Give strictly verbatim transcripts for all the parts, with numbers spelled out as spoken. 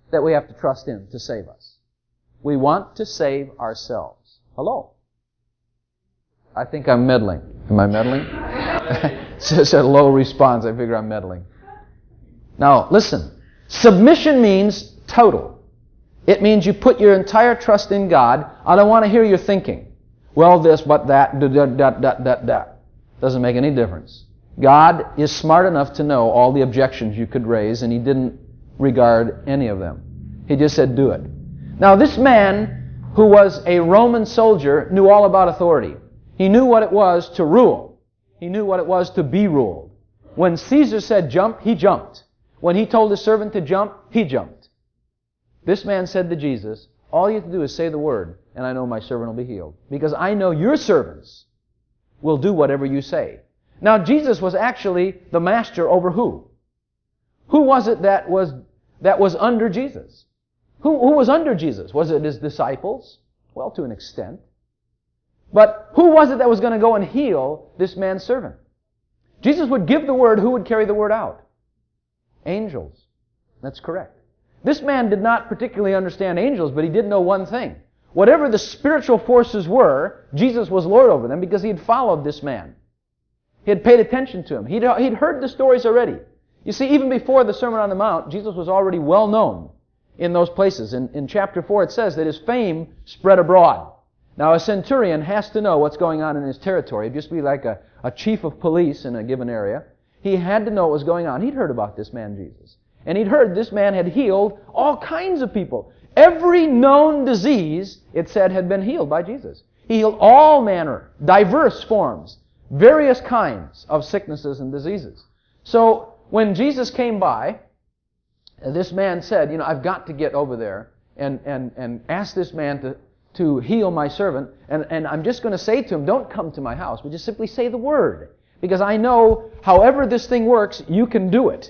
that we have to trust in to save us. We want to save ourselves. Hello? I think I'm meddling. Am I meddling? It's just a low response. I figure I'm meddling. Now, listen. Submission means total. It means you put your entire trust in God. I don't want to hear your thinking. Well, this, but that, da, da, da, da, da, da. Doesn't make any difference. God is smart enough to know all the objections you could raise, and He didn't regard any of them. He just said, do it. Now, this man, who was a Roman soldier, knew all about authority. He knew what it was to rule. He knew what it was to be ruled. When Caesar said jump, he jumped. When he told his servant to jump, he jumped. This man said to Jesus, all you have to do is say the word, and I know my servant will be healed. Because I know your servants will do whatever you say. Now, Jesus was actually the master over who? Who was it that was that was under Jesus? Who, who was under Jesus? Was it His disciples? Well, to an extent. But who was it that was going to go and heal this man's servant? Jesus would give the word. Who would carry the word out? Angels. That's correct. This man did not particularly understand angels, but he did know one thing. Whatever the spiritual forces were, Jesus was Lord over them because he had followed this man. He had paid attention to him. He'd, he'd heard the stories already. You see, even before the Sermon on the Mount, Jesus was already well known in those places. In, in chapter four, it says that His fame spread abroad. Now, a centurion has to know what's going on in his territory. It'd just be like a, a chief of police in a given area. He had to know what was going on. He'd heard about this man, Jesus. And he'd heard this man had healed all kinds of people. Every known disease, it said, had been healed by Jesus. He healed all manner, diverse forms, various kinds of sicknesses and diseases. So, when Jesus came by, this man said, you know, I've got to get over there and, and, and ask this man to, to heal my servant. And, and I'm just going to say to him, don't come to my house, but just simply say the word. Because I know however this thing works, you can do it.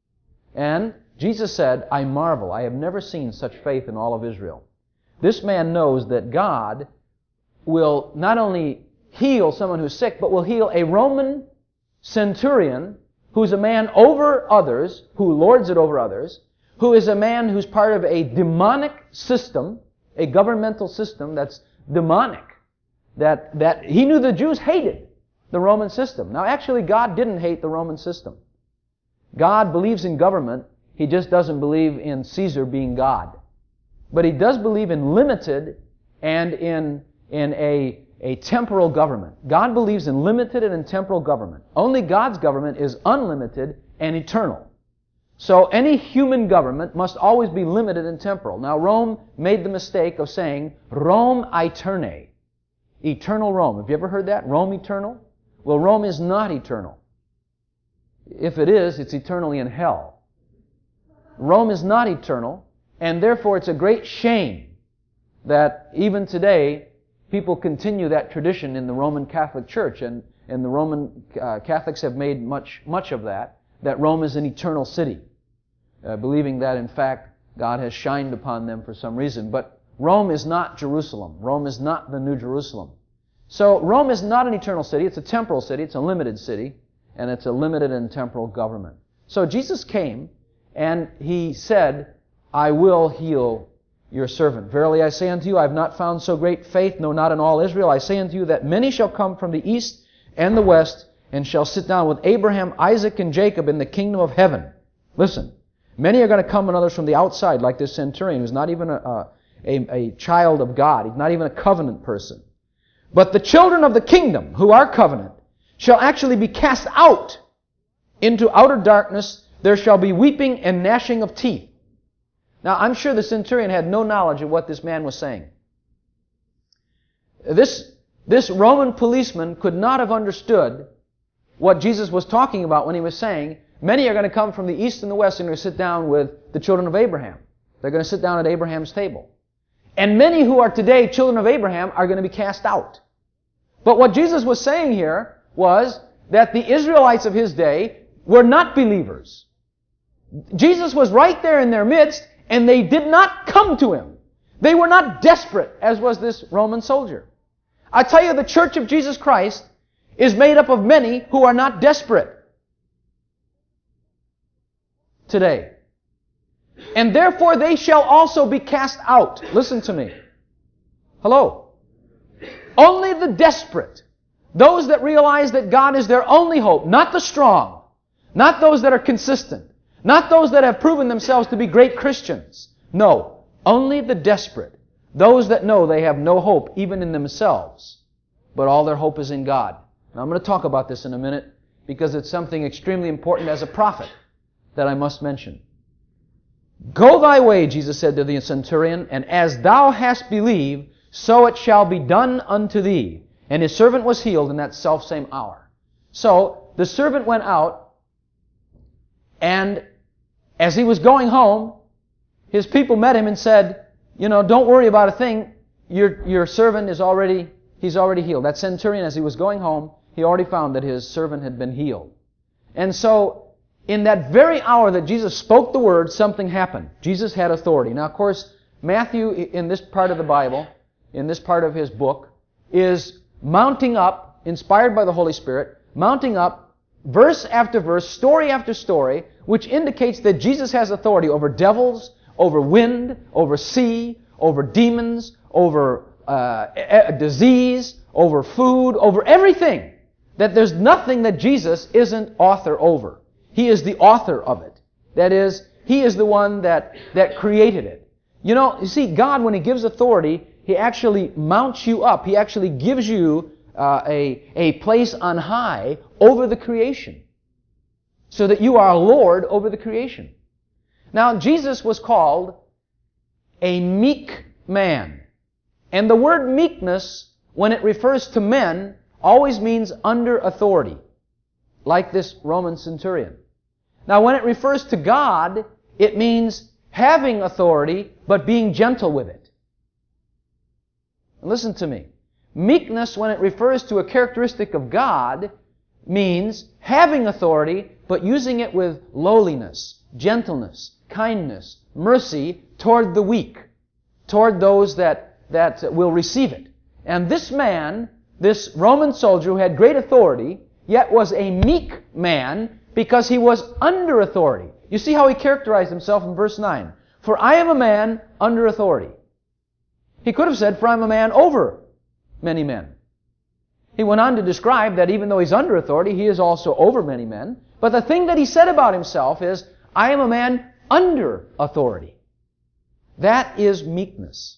And Jesus said, I marvel. I have never seen such faith in all of Israel. This man knows that God will not only heal someone who's sick, but will heal a Roman centurion who's a man over others, who lords it over others, who is a man who's part of a demonic system, a governmental system that's demonic, that, that he knew the Jews hated the Roman system. Now, actually, God didn't hate the Roman system. God believes in government. He just doesn't believe in Caesar being God. But He does believe in limited and in, in a A temporal government. God believes in limited and in temporal government. Only God's government is unlimited and eternal. So any human government must always be limited and temporal. Now Rome made the mistake of saying, Rome aeternae. Eternal Rome. Have you ever heard that? Rome eternal? Well, Rome is not eternal. If it is, it's eternally in hell. Rome is not eternal, and therefore it's a great shame that even today people continue that tradition in the Roman Catholic Church, and, and the Roman uh, Catholics have made much, much of that, that Rome is an eternal city, uh, believing that, in fact, God has shined upon them for some reason. But Rome is not Jerusalem. Rome is not the New Jerusalem. So Rome is not an eternal city. It's a temporal city. It's a limited city, and it's a limited and temporal government. So Jesus came, and He said, I will heal your servant. Verily I say unto you, I have not found so great faith, no, not in all Israel. I say unto you that many shall come from the east and the west, and shall sit down with Abraham, Isaac, and Jacob in the kingdom of heaven. Listen, many are going to come and others from the outside, like this centurion, who's not even a, a, a child of God. He's not even a covenant person. But the children of the kingdom, who are covenant, shall actually be cast out into outer darkness. There shall be weeping and gnashing of teeth. Now, I'm sure the centurion had no knowledge of what this man was saying. This, this Roman policeman could not have understood what Jesus was talking about when He was saying, many are going to come from the east and the west and are going to sit down with the children of Abraham. They're going to sit down at Abraham's table. And many who are today children of Abraham are going to be cast out. But what Jesus was saying here was that the Israelites of His day were not believers. Jesus was right there in their midst, and they did not come to Him. They were not desperate, as was this Roman soldier. I tell you, the Church of Jesus Christ is made up of many who are not desperate today. And therefore they shall also be cast out. Listen to me. Hello. Only the desperate, those that realize that God is their only hope, not the strong, not those that are consistent, not those that have proven themselves to be great Christians. No, only the desperate, those that know they have no hope even in themselves, but all their hope is in God. Now I'm going to talk about this in a minute because it's something extremely important as a prophet that I must mention. Go thy way, Jesus said to the centurion, and as thou hast believed, so it shall be done unto thee. And his servant was healed in that selfsame hour. So, the servant went out, and as he was going home, his people met him and said, you know, don't worry about a thing. Your, your servant is already, he's already healed. That centurion, as he was going home, he already found that his servant had been healed. And so, in that very hour that Jesus spoke the word, something happened. Jesus had authority. Now, of course, Matthew, in this part of the Bible, in this part of his book, is mounting up, inspired by the Holy Spirit, mounting up verse after verse, story after story, which indicates that Jesus has authority over devils, over wind, over sea, over demons, over uh, disease, over food, over everything. That there's nothing that Jesus isn't author over. He is the author of it. That is, He is the one that, that created it. You know, you see, God, when He gives authority, He actually mounts you up. He actually gives you uh, a, a place on high over the creation, so that you are Lord over the creation. Now, Jesus was called a meek man. And the word meekness, when it refers to men, always means under authority, like this Roman centurion. Now, when it refers to God, it means having authority, but being gentle with it. Listen to me. Meekness, when it refers to a characteristic of God, means having authority, but using it with lowliness, gentleness, kindness, mercy toward the weak, toward those that, that will receive it. And this man, this Roman soldier who had great authority, yet was a meek man because he was under authority. You see how he characterized himself in verse nine. For I am a man under authority. He could have said, for I am a man over many men. He went on to describe that even though he's under authority, he is also over many men. But the thing that he said about himself is, I am a man under authority. That is meekness.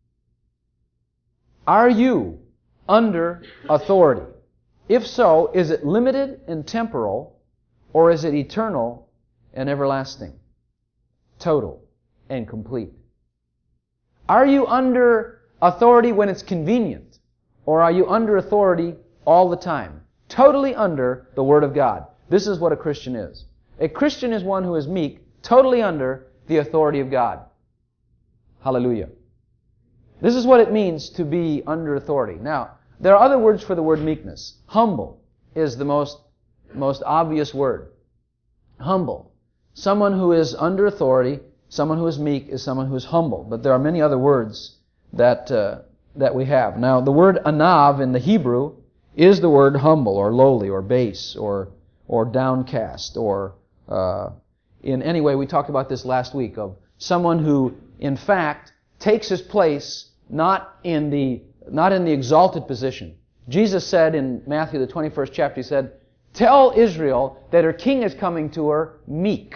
Are you under authority? If so, is it limited and temporal, or is it eternal and everlasting? Total and complete. Are you under authority when it's convenient, or are you under authority all the time? Totally under the Word of God. This is what a Christian is. A Christian is one who is meek, totally under the authority of God. Hallelujah. This is what it means to be under authority. Now, there are other words for the word meekness. Humble is the most, most obvious word. Humble. Someone who is under authority, someone who is meek, is someone who is humble. But there are many other words that uh, that we have. Now, the word anav in the Hebrew is the word humble, or lowly, or base, or or downcast, or uh, in any way. We talked about this last week, of someone who, in fact, takes his place not in the not in the exalted position. Jesus said in Matthew the twenty-first chapter, He said, tell Israel that her king is coming to her meek.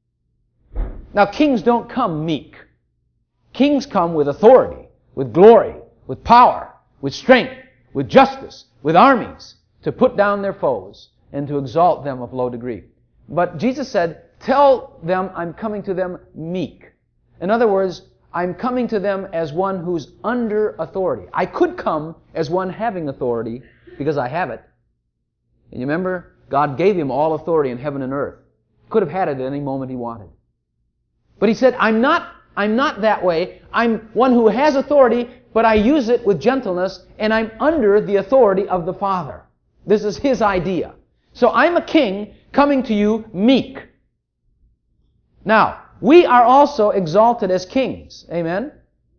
Now, kings don't come meek. Kings come with authority, with glory, with power, with strength, with justice, with armies, to put down their foes and to exalt them of low degree. But Jesus said, tell them I'm coming to them meek. In other words, I'm coming to them as one who's under authority. I could come as one having authority because I have it. And you remember, God gave Him all authority in heaven and earth. Could have had it at any moment He wanted. But He said, I'm not, I'm not that way. I'm one who has authority, but I use it with gentleness, and I'm under the authority of the Father. This is His idea. So I'm a king coming to you meek. Now, we are also exalted as kings. Amen?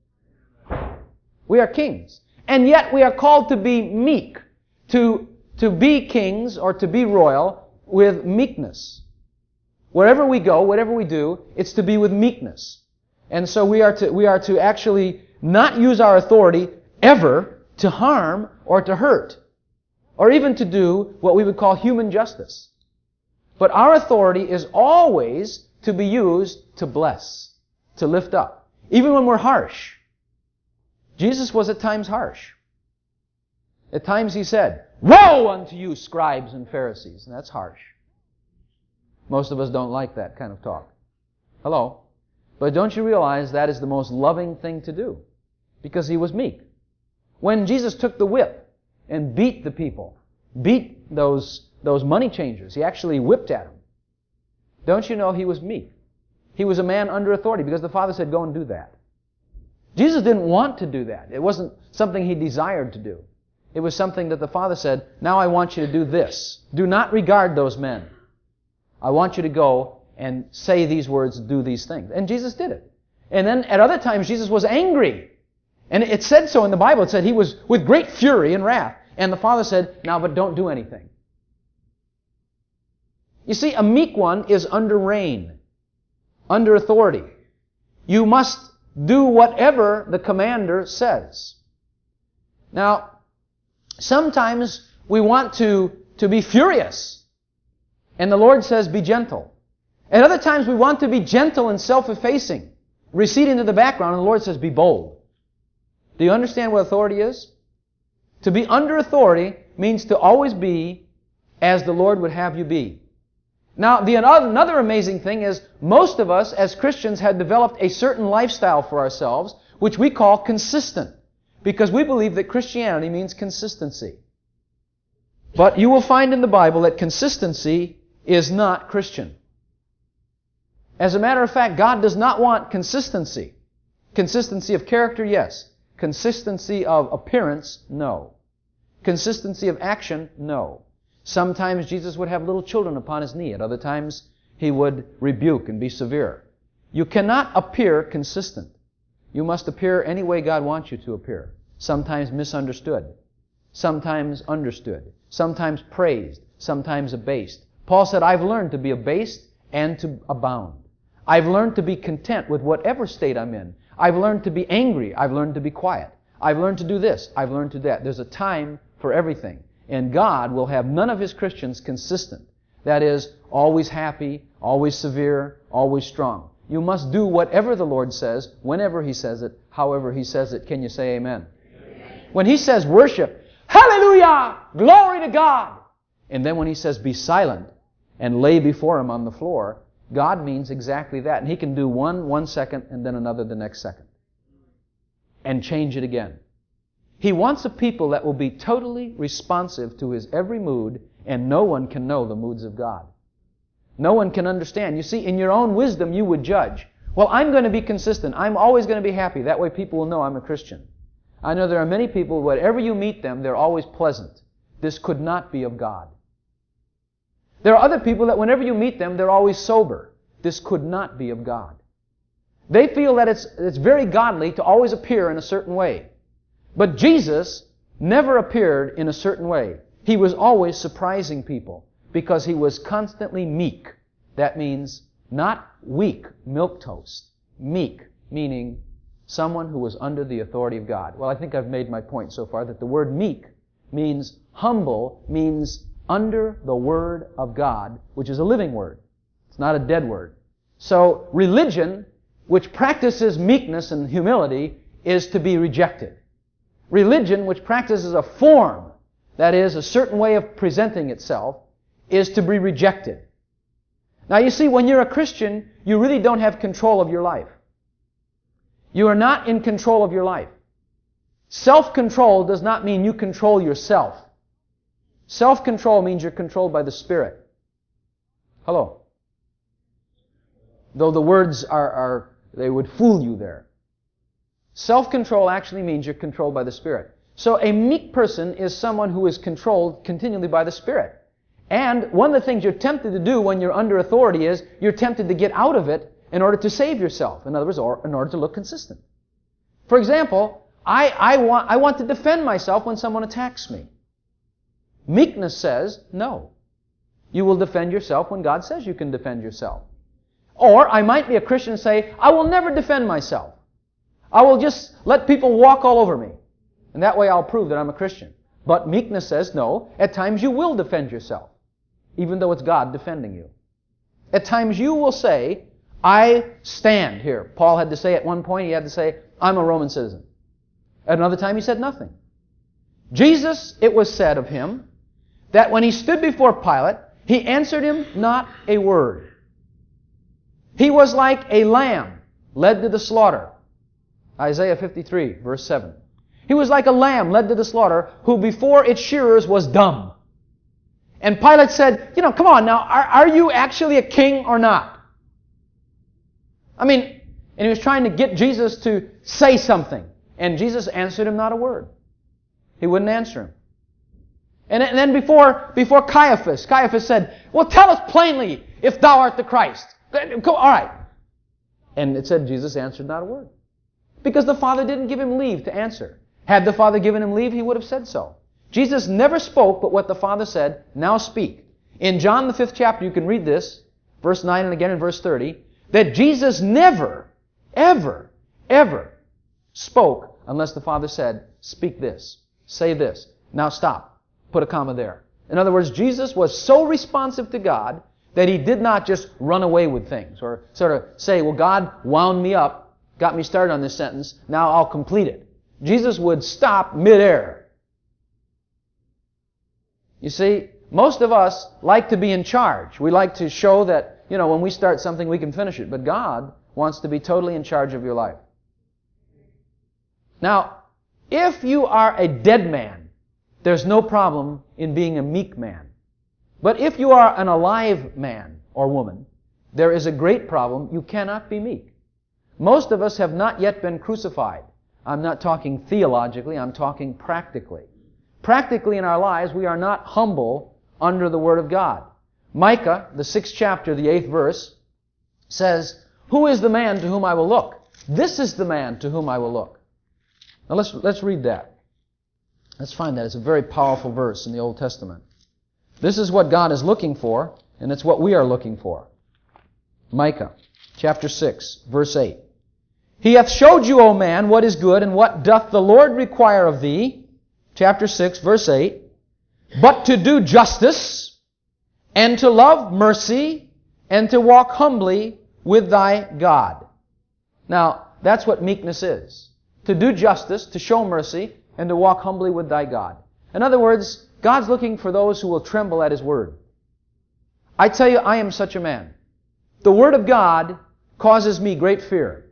We are kings. And yet we are called to be meek. To, to be kings, or to be royal, with meekness. Wherever we go, whatever we do, it's to be with meekness. And so we are to, we are to actually not use our authority ever to harm or to hurt, or even to do what we would call human justice. But our authority is always to be used to bless, to lift up, even when we're harsh. Jesus was at times harsh. At times He said, "Woe unto you, scribes and Pharisees." And that's harsh. Most of us don't like that kind of talk. Hello? But don't you realize that is the most loving thing to do? Because He was meek. When Jesus took the whip and beat the people, beat those, those money changers, He actually whipped at them. Don't you know He was meek? He was a man under authority because the Father said, "Go and do that." Jesus didn't want to do that. It wasn't something He desired to do. It was something that the Father said, "Now I want you to do this. Do not regard those men. I want you to go and say these words, do these things." And Jesus did it. And then at other times Jesus was angry. And it said so in the Bible. It said He was with great fury and wrath. And the Father said, "Now but don't do anything." You see, a meek one is under reign, under authority. You must do whatever the commander says. Now, sometimes we want to, to be furious. And the Lord says, "Be gentle." At other times we want to be gentle and self-effacing, recede into the background, and the Lord says, "Be bold." Do you understand what authority is? To be under authority means to always be as the Lord would have you be. Now, the another amazing thing is most of us as Christians have developed a certain lifestyle for ourselves, which we call consistent, because we believe that Christianity means consistency. But you will find in the Bible that consistency is not Christian. As a matter of fact, God does not want consistency. Consistency of character, yes. Consistency of appearance, no. Consistency of action, no. Sometimes Jesus would have little children upon His knee. At other times, He would rebuke and be severe. You cannot appear consistent. You must appear any way God wants you to appear. Sometimes misunderstood. Sometimes understood. Sometimes praised. Sometimes abased. Paul said, "I've learned to be abased and to abound. I've learned to be content with whatever state I'm in. I've learned to be angry. I've learned to be quiet. I've learned to do this. I've learned to do that." There's a time for everything. And God will have none of His Christians consistent. That is, always happy, always severe, always strong. You must do whatever the Lord says, whenever He says it, however He says it. Can you say amen? Amen. When He says worship, hallelujah, glory to God. And then when He says be silent and lay before Him on the floor, God means exactly that. And He can do one one second and then another the next second. And change it again. He wants a people that will be totally responsive to His every mood, and no one can know the moods of God. No one can understand. You see, in your own wisdom you would judge, well, I'm going to be consistent. I'm always going to be happy. That way people will know I'm a Christian. I know there are many people, whenever you meet them, they're always pleasant. This could not be of God. There are other people that whenever you meet them, they're always sober. This could not be of God. They feel that it's, it's very godly to always appear in a certain way. But Jesus never appeared in a certain way. He was always surprising people because He was constantly meek. That means not weak, milquetoast. Meek, meaning someone who was under the authority of God. Well, I think I've made my point so far that the word meek means humble, means under the Word of God, which is a living word. It's not a dead word. So religion, which practices meekness and humility, is to be rejected. Religion, which practices a form, that is, a certain way of presenting itself, is to be rejected. Now you see, when you're a Christian, you really don't have control of your life. You are not in control of your life. Self-control does not mean you control yourself. Self-control means you're controlled by the Spirit. Hello. Though the words are, are they would fool you there. Self-control actually means you're controlled by the Spirit. So a meek person is someone who is controlled continually by the Spirit. And one of the things you're tempted to do when you're under authority is you're tempted to get out of it in order to save yourself. In other words, or in order to look consistent. For example, I, I, want, I want to defend myself when someone attacks me. Meekness says no. You will defend yourself when God says you can defend yourself. Or I might be a Christian and say, I will never defend myself. I will just let people walk all over me. And that way I'll prove that I'm a Christian. But meekness says, no, at times you will defend yourself, even though it's God defending you. At times you will say, I stand here. Paul had to say at one point, he had to say, I'm a Roman citizen. At another time he said nothing. Jesus, it was said of him, that when he stood before Pilate, he answered him not a word. He was like a lamb led to the slaughter. Isaiah fifty-three, verse seven. He was like a lamb led to the slaughter, who before its shearers was dumb. And Pilate said, you know, come on now, are, are you actually a king or not? I mean, and he was trying to get Jesus to say something. And Jesus answered him not a word. He wouldn't answer him. And then before, before Caiaphas, Caiaphas said, well, tell us plainly if thou art the Christ. All right. And it said Jesus answered not a word. Because the Father didn't give him leave to answer. Had the Father given him leave, he would have said so. Jesus never spoke but what the Father said, now speak. In John the fifth chapter, you can read this, verse nine and again in verse thirty, that Jesus never, ever, ever spoke unless the Father said, speak this, say this, now stop, put a comma there. In other words, Jesus was so responsive to God that he did not just run away with things or sort of say, well, God wound me up, got me started on this sentence, now I'll complete it. Jesus would stop midair. You see, most of us like to be in charge. We like to show that, you know, when we start something, we can finish it. But God wants to be totally in charge of your life. Now, if you are a dead man, there's no problem in being a meek man. But if you are an alive man or woman, there is a great problem. You cannot be meek. Most of us have not yet been crucified. I'm not talking theologically, I'm talking practically. Practically in our lives, we are not humble under the Word of God. Micah, the sixth chapter, the eighth verse, says, who is the man to whom I will look? This is the man to whom I will look. Now let's, let's read that. Let's find that. It's a very powerful verse in the Old Testament. This is what God is looking for, and it's what we are looking for. Micah, chapter six, verse eight. He hath showed you, O man, what is good, and what doth the Lord require of thee? Chapter six, verse eight. But to do justice, and to love mercy, and to walk humbly with thy God. Now, that's what meekness is. To do justice, to show mercy, and to walk humbly with thy God. In other words, God's looking for those who will tremble at His Word. I tell you, I am such a man. The Word of God causes me great fear.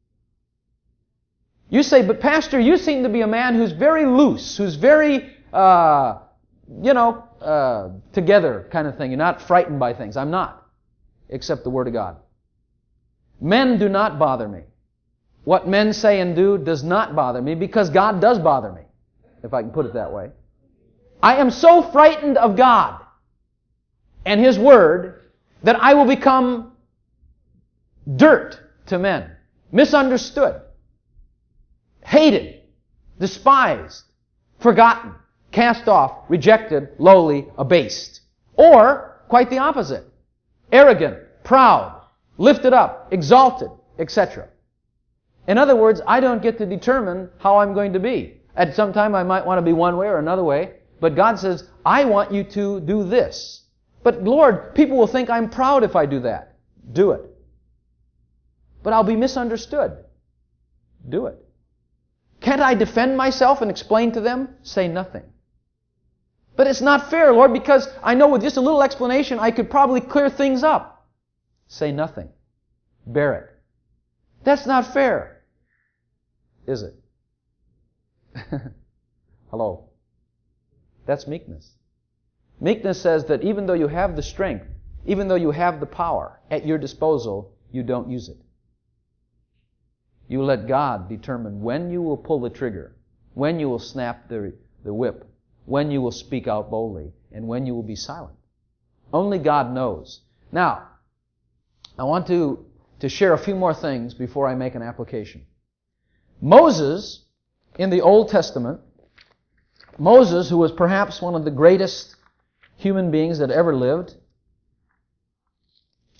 You say, but Pastor, you seem to be a man who's very loose, who's very, uh, you know, uh, together kind of thing. You're not frightened by things. I'm not, except the Word of God. Men do not bother me. What men say and do does not bother me because God does bother me, if I can put it that way. I am so frightened of God and His Word that I will become dirt to men, misunderstood, hated, despised, forgotten, cast off, rejected, lowly, abased. Or, quite the opposite, arrogant, proud, lifted up, exalted, et cetera. In other words, I don't get to determine how I'm going to be. At some time I might want to be one way or another way, but God says, I want you to do this. But Lord, people will think I'm proud if I do that. Do it. But I'll be misunderstood. Do it. Can't I defend myself and explain to them? Say nothing. But it's not fair, Lord, because I know with just a little explanation I could probably clear things up. Say nothing. Bear it. That's not fair. Is it? Hello. That's meekness. Meekness says that even though you have the strength, even though you have the power at your disposal, you don't use it. You let God determine when you will pull the trigger, when you will snap the, the whip, when you will speak out boldly, and when you will be silent. Only God knows. Now, I want to, to share a few more things before I make an application. Moses, in the Old Testament, Moses, who was perhaps one of the greatest human beings that ever lived,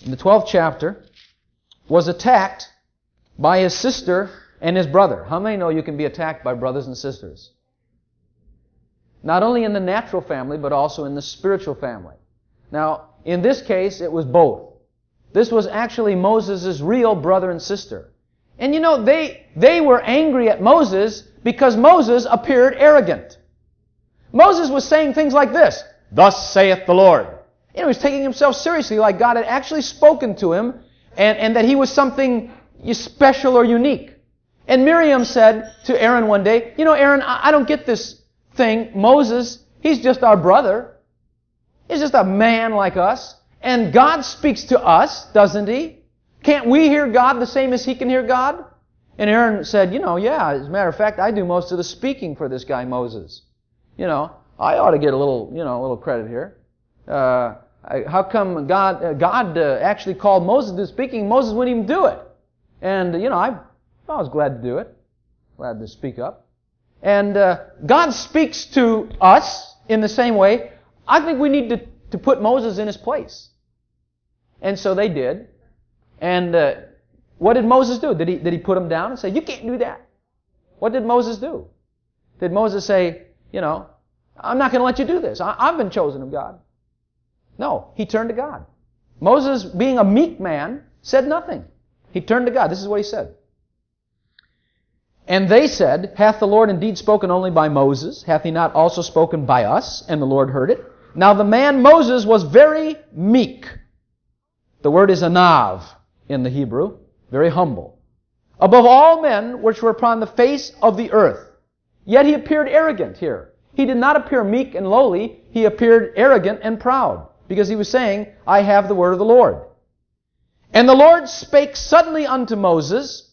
in the twelfth chapter, was attacked by his sister and his brother. How many know you can be attacked by brothers and sisters? Not only in the natural family, but also in the spiritual family. Now, in this case, it was both. This was actually Moses' real brother and sister. And you know, they, they were angry at Moses because Moses appeared arrogant. Moses was saying things like this, "Thus saith the Lord." You know, he was taking himself seriously, like God had actually spoken to him, and, and that he was something special or unique. And Miriam said to Aaron one day, "You know, Aaron, I, I don't get this thing. Moses, he's just our brother. He's just a man like us. And God speaks to us, doesn't He? Can't we hear God the same as He can hear God?" And Aaron said, "You know, yeah, as a matter of fact, I do most of the speaking for this guy Moses. You know, I ought to get a little, you know, a little credit here. Uh, I, how come God uh, God uh, actually called Moses to do speaking? Moses wouldn't even do it. And, you know, I, I was glad to do it. Glad to speak up. And uh, God speaks to us in the same way. I think we need to, to put Moses in his place." And so they did. And uh, what did Moses do? Did he, did he put him down and say, "You can't do that"? What did Moses do? Did Moses say, you know, "I'm not going to let you do this. I, I've been chosen of God"? No, he turned to God. Moses, being a meek man, said nothing. He turned to God. This is what he said. "And they said, Hath the Lord indeed spoken only by Moses? Hath He not also spoken by us? And the Lord heard it. Now the man Moses was very meek." The word is anav in the Hebrew, very humble. "Above all men which were upon the face of the earth. Yet he appeared arrogant" here. He did not appear meek and lowly. He appeared arrogant and proud, because he was saying, "I have the word of the Lord." "And the Lord spake suddenly unto Moses,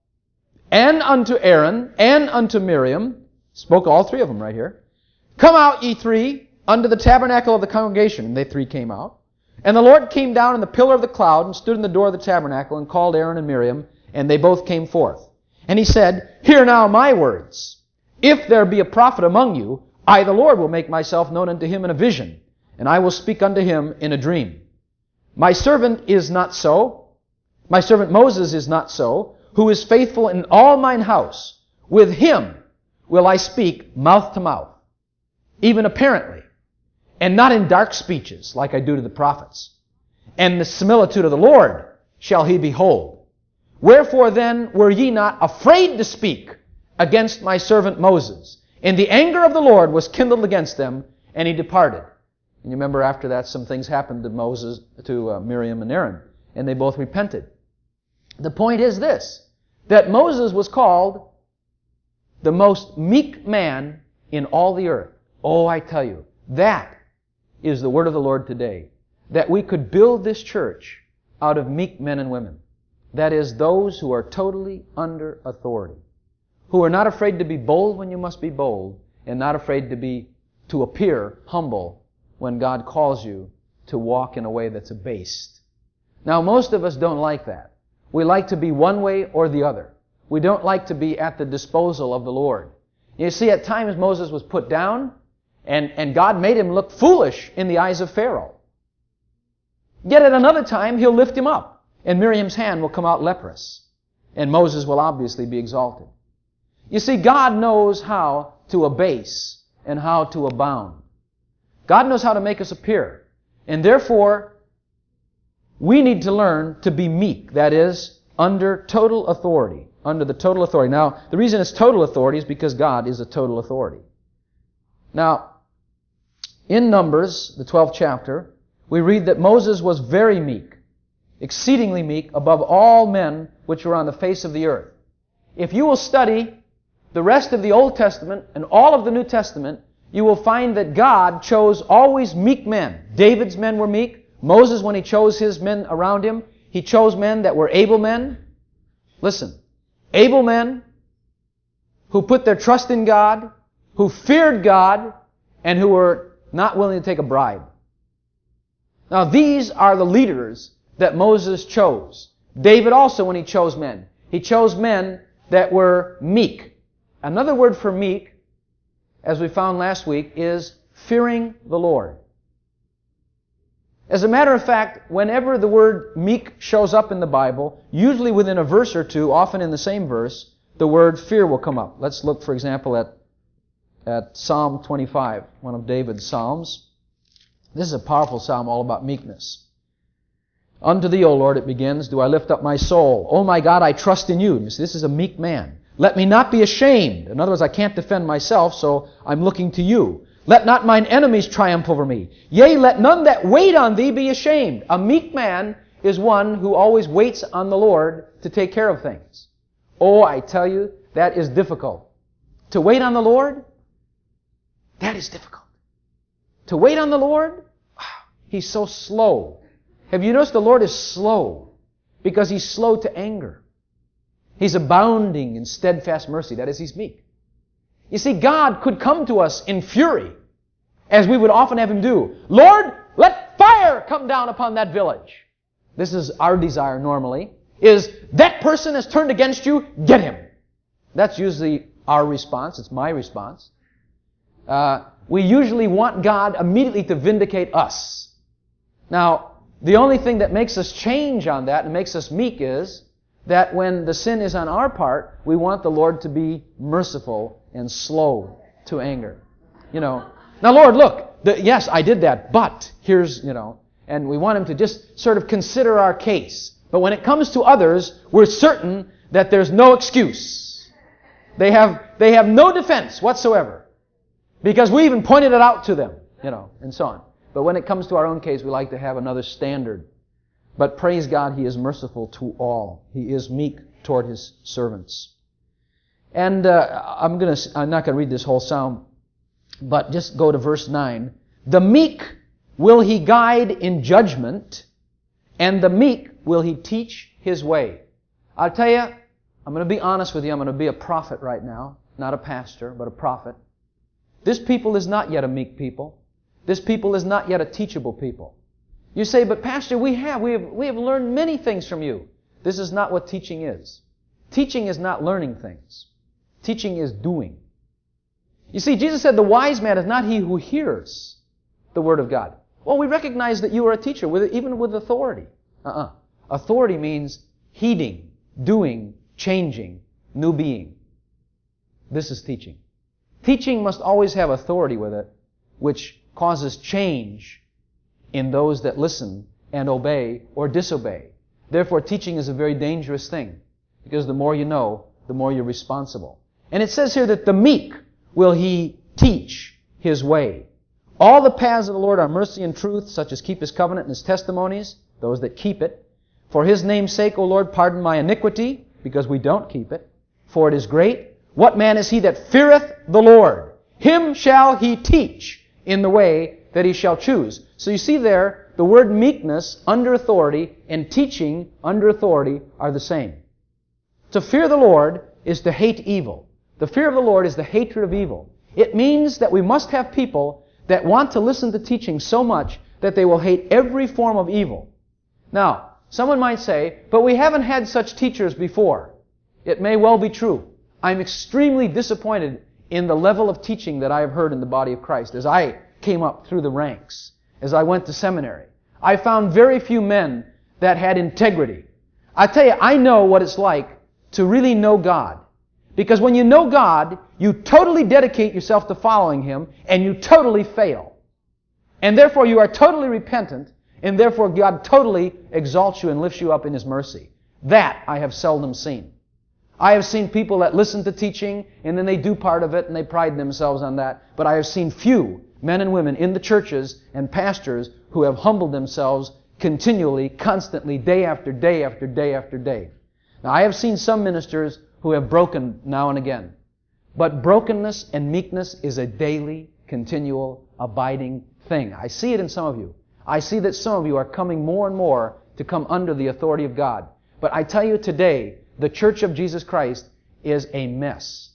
and unto Aaron, and unto Miriam," spoke all three of them right here, "Come out, ye three, unto the tabernacle of the congregation." And they three came out. "And the Lord came down in the pillar of the cloud, and stood in the door of the tabernacle, and called Aaron and Miriam, and they both came forth. And he said, Hear now my words. If there be a prophet among you, I, the Lord, will make myself known unto him in a vision, and I will speak unto him in a dream. My servant is not so. My servant Moses is not so, who is faithful in all mine house. With him will I speak mouth to mouth, even apparently, and not in dark speeches, like I do to the prophets. And the similitude of the Lord shall he behold. Wherefore then were ye not afraid to speak against my servant Moses? And the anger of the Lord was kindled against them, and he departed." And you remember after that some things happened to Moses, to uh, Miriam and Aaron, and they both repented. The point is this, that Moses was called the most meek man in all the earth. Oh, I tell you, that is the word of the Lord today, that we could build this church out of meek men and women. That is, those who are totally under authority, who are not afraid to be bold when you must be bold, and not afraid to be to appear humble when God calls you to walk in a way that's abased. Now, most of us don't like that. We like to be one way or the other. We don't like to be at the disposal of the Lord. You see, at times Moses was put down, and, and God made him look foolish in the eyes of Pharaoh. Yet at another time, He'll lift him up, and Miriam's hand will come out leprous, and Moses will obviously be exalted. You see, God knows how to abase and how to abound. God knows how to make us appear. And therefore, we need to learn to be meek, that is, under total authority. Under the total authority. Now, the reason it's total authority is because God is a total authority. Now, in Numbers, the twelfth chapter, we read that Moses was very meek, exceedingly meek, above all men which were on the face of the earth. If you will study the rest of the Old Testament and all of the New Testament, you will find that God chose always meek men. David's men were meek. Moses, when he chose his men around him, he chose men that were able men. Listen, able men who put their trust in God, who feared God, and who were not willing to take a bribe. Now, these are the leaders that Moses chose. David also, when he chose men, he chose men that were meek. Another word for meek, as we found last week, is fearing the Lord. As a matter of fact, whenever the word meek shows up in the Bible, usually within a verse or two, often in the same verse, the word fear will come up. Let's look, for example, at, at Psalm twenty-five, one of David's psalms. This is a powerful psalm all about meekness. Unto Thee, O Lord, it begins, do I lift up my soul. O my God, I trust in You. You see, this is a meek man. Let me not be ashamed. In other words, I can't defend myself, so I'm looking to You. Let not mine enemies triumph over me. Yea, let none that wait on Thee be ashamed. A meek man is one who always waits on the Lord to take care of things. Oh, I tell you, that is difficult. To wait on the Lord, that is difficult. To wait on the Lord, He's so slow. Have you noticed the Lord is slow? Because He's slow to anger. He's abounding in steadfast mercy. That is, He's meek. You see, God could come to us in fury, as we would often have Him do. Lord, let fire come down upon that village. This is our desire normally, is that person has turned against you, get him. That's usually our response. It's my response. Uh, we usually want God immediately to vindicate us. Now, the only thing that makes us change on that and makes us meek is that when the sin is on our part, we want the Lord to be merciful and slow to anger. You know, now Lord, look, the, yes, I did that, but here's, you know, and we want Him to just sort of consider our case. But when it comes to others, we're certain that there's no excuse. They have, they have no defense whatsoever. Because we even pointed it out to them, you know, and so on. But when it comes to our own case, we like to have another standard. But praise God, He is merciful to all. He is meek toward His servants. And uh, I'm gonna, I'm not going to read this whole psalm, but just go to verse nine. The meek will He guide in judgment, and the meek will He teach His way. I'll tell you, I'm going to be honest with you. I'm going to be a prophet right now. Not a pastor, but a prophet. This people is not yet a meek people. This people is not yet a teachable people. You say, but Pastor, we have, we have, we have learned many things from you. This is not what teaching is. Teaching is not learning things. Teaching is doing. You see, Jesus said the wise man is not he who hears the Word of God. Well, we recognize that you are a teacher, with, even with authority. Uh-uh. Authority means heeding, doing, changing, new being. This is teaching. Teaching must always have authority with it, which causes change in those that listen and obey or disobey. Therefore, teaching is a very dangerous thing, because the more you know, the more you're responsible. And it says here that the meek will He teach His way. All the paths of the Lord are mercy and truth, such as keep His covenant and His testimonies, those that keep it. For His name's sake, O Lord, pardon my iniquity, because we don't keep it. For it is great. What man is he that feareth the Lord? Him shall He teach in the way that he shall choose. So you see there, the word meekness under authority and teaching under authority are the same. To fear the Lord is to hate evil. The fear of the Lord is the hatred of evil. It means that we must have people that want to listen to teaching so much that they will hate every form of evil. Now, someone might say, but we haven't had such teachers before. It may well be true. I'm extremely disappointed in the level of teaching that I have heard in the body of Christ as I came up through the ranks, as I went to seminary. I found very few men that had integrity. I tell you, I know what it's like to really know God. Because when you know God, you totally dedicate yourself to following Him, and you totally fail. And therefore you are totally repentant, and therefore God totally exalts you and lifts you up in His mercy. That I have seldom seen. I have seen people that listen to teaching, and then they do part of it, and they pride themselves on that. But I have seen few men and women in the churches and pastors who have humbled themselves continually, constantly, day after day after day after day. Now, I have seen some ministers who have broken now and again. But brokenness and meekness is a daily, continual, abiding thing. I see it in some of you. I see that some of you are coming more and more to come under the authority of God. But I tell you today, the Church of Jesus Christ is a mess.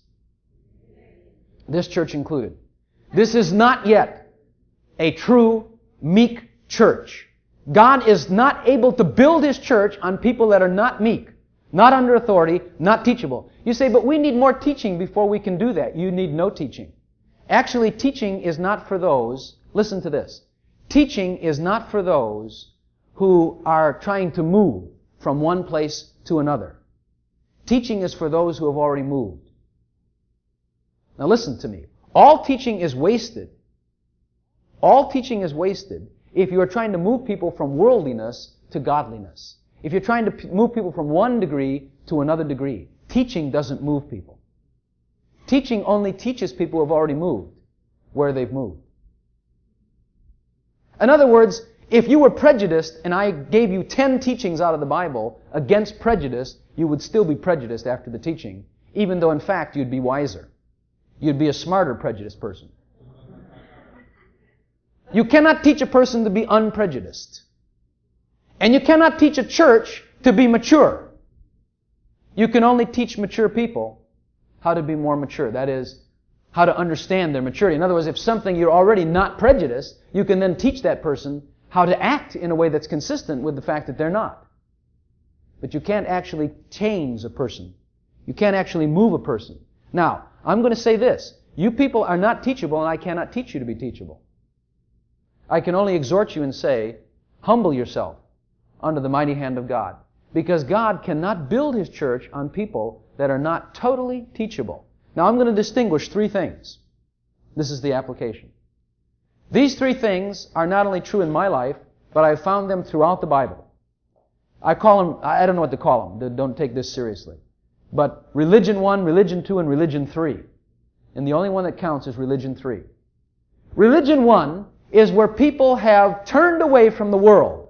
This church included. This is not yet a true, meek church. God is not able to build His church on people that are not meek, not under authority, not teachable. You say, but we need more teaching before we can do that. You need no teaching. Actually, teaching is not for those, listen to this, Teaching is not for those who are trying to move from one place to another. Teaching is for those who have already moved. Now listen to me. All teaching is wasted. All teaching is wasted if you are trying to move people from worldliness to godliness. If you're trying to p- move people from one degree to another degree. Teaching doesn't move people. Teaching only teaches people who have already moved where they've moved. In other words, if you were prejudiced and I gave you ten teachings out of the Bible against prejudice, you would still be prejudiced after the teaching, even though in fact you'd be wiser. You'd be a smarter prejudiced person. You cannot teach a person to be unprejudiced. And you cannot teach a church to be mature. You can only teach mature people how to be more mature. That is, how to understand their maturity. In other words, if something you're already not prejudiced, you can then teach that person how to act in a way that's consistent with the fact that they're not. But you can't actually change a person. You can't actually move a person. Now, I'm going to say this. You people are not teachable, and I cannot teach you to be teachable. I can only exhort you and say, humble yourself under the mighty hand of God. Because God cannot build His church on people that are not totally teachable. Now, I'm going to distinguish three things. This is the application. These three things are not only true in my life, but I've found them throughout the Bible. I call them, I don't know what to call them. Don't take this seriously. But religion one, religion two, and religion three. And the only one that counts is religion three. Religion one is where people have turned away from the world.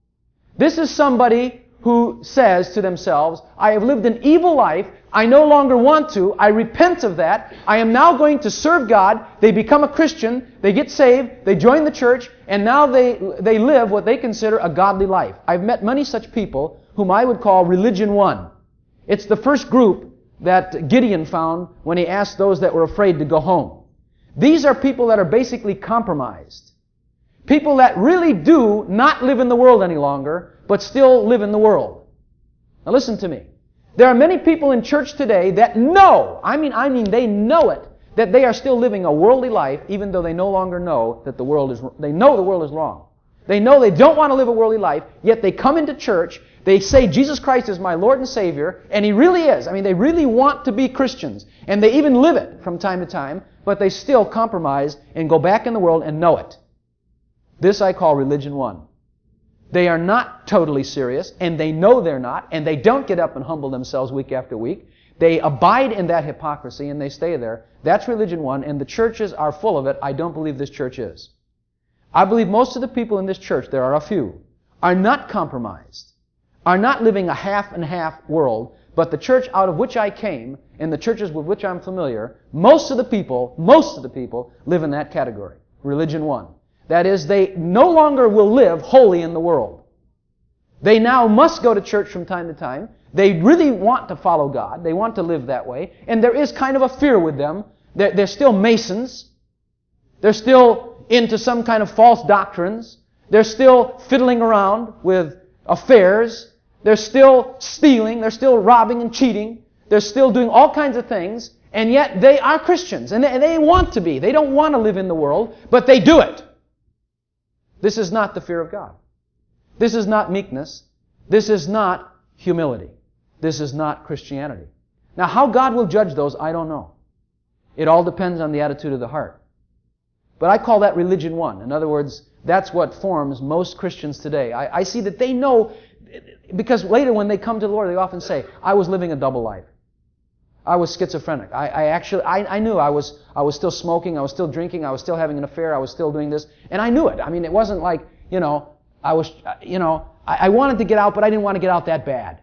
This is somebody who says to themselves, I have lived an evil life, I no longer want to, I repent of that, I am now going to serve God. They become a Christian, they get saved, they join the church, and now they, they live what they consider a godly life. I've met many such people whom I would call religion one. It's the first group that Gideon found when he asked those that were afraid to go home. These are people that are basically compromised. People that really do not live in the world any longer, but still live in the world. Now listen to me. There are many people in church today that know, I mean, I mean, they know it, that they are still living a worldly life, even though they no longer know that the world is, they know the world is wrong. They know they don't want to live a worldly life, yet they come into church, they say Jesus Christ is my Lord and Savior, and He really is. I mean, they really want to be Christians, and they even live it from time to time, but they still compromise and go back in the world and know it. This I call religion one. They are not totally serious, and they know they're not, and they don't get up and humble themselves week after week. They abide in that hypocrisy, and they stay there. That's religion one, and the churches are full of it. I don't believe this church is. I believe most of the people in this church, there are a few, are not compromised, are not living a half and half world, but the church out of which I came, and the churches with which I'm familiar, most of the people, most of the people live in that category. Religion one. That is, they no longer will live wholly in the world. They now must go to church from time to time. They really want to follow God. They want to live that way. And there is kind of a fear with them. They're, they're still Masons. They're still into some kind of false doctrines. They're still fiddling around with affairs. They're still stealing. They're still robbing and cheating. They're still doing all kinds of things. And yet they are Christians. And they, they want to be. They don't want to live in the world, but they do it. This is not the fear of God. This is not meekness. This is not humility. This is not Christianity. Now, how God will judge those, I don't know. It all depends on the attitude of the heart. But I call that religion one. In other words, that's what forms most Christians today. I, I see that they know, because later when they come to the Lord, they often say, I was living a double life. I was schizophrenic. I, I actually, I, I knew I was, I was still smoking, I was still drinking, I was still having an affair, I was still doing this, and I knew it. I mean, it wasn't like, you know, I was, you know, I, I wanted to get out, but I didn't want to get out that bad.